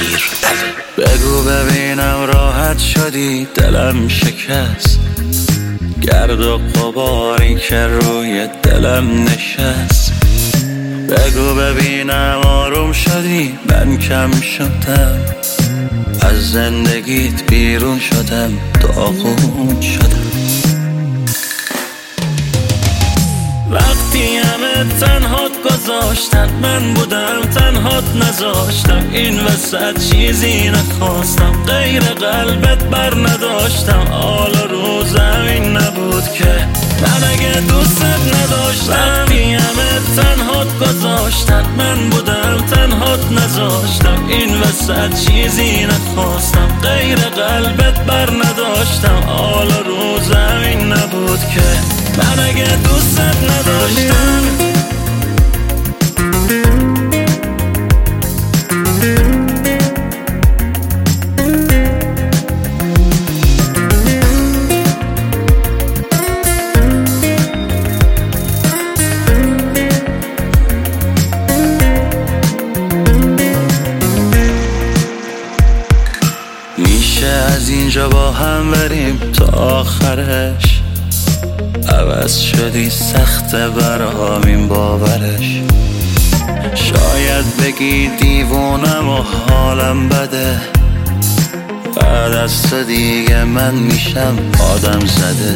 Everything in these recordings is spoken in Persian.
بگو ببینم راحت شدی، دلم شکست، گرد و غباری که روی دلم نشست. بگو ببینم آروم شدی، من کم شدم، از زندگیت بیرون شدم، داغون شدم. وقتی همه تنهات گذاشتن، من بودم تنهات نذاشتم. این وسط چیزی نخواستم، غیر قلبت بر نداشتم. حالا رو زمین نبود که من اگه دوست نداشتم. وقتی همه تنهات گذاشتن، من بودم تنهات نذاشتم. این وسط چیزی نخواستم، غیر قلبت بر نداشتم. حالا رو زمین نبود که من اگه دوست نداشتم. میشه از اینجا با هم بریم تا آخرش؟ عوض شدی سخته برام این باورش. شاید بگی دیوونم و حالم بده، بعد از تو دیگه من میشم آدم زده.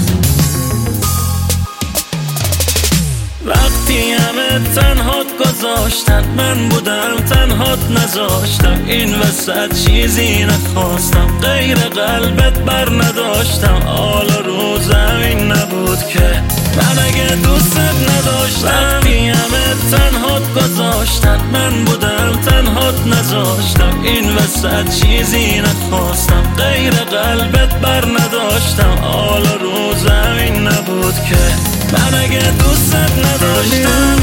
وقتی همه تنهات گذاشتن، من بودم تنهات نذاشتم. این وسط چیزی نخواستم، غیر قلبت بر نداشتم. حالا رو زمین نبود که من اگه دوست نداشتم. وقتی همه تنهات گذاشتن، من بودم تنهات نذاشتم. این وسط چیزی نخواستم، غیر قلبت بر نداشتم. حالا رو زمین نبود که من اگه دوست نداشتم.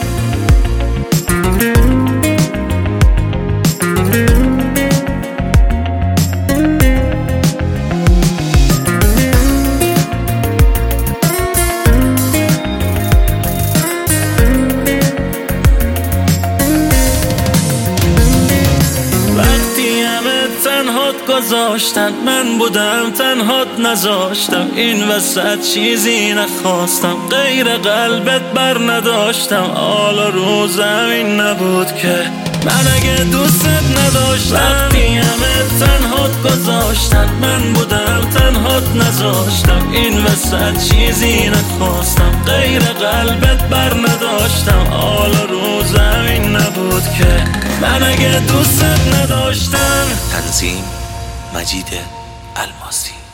تنهات گذاشتن، من بودم تنهات نذاشتم. این وسط چیزی نخواستم، غیر قلبت بر نداشتم. حالا رو زمین نبود که من اگه دوست نداشتم. وقتی همه تنهات گذاشتن، من بودم تنهات نذاشتم. این وسط چیزی نخواستم، غیر قلبت بر نداشتم. حالا رو زمین نبود که من اگه دوست نداشتم. تنظیم مجید الماسی.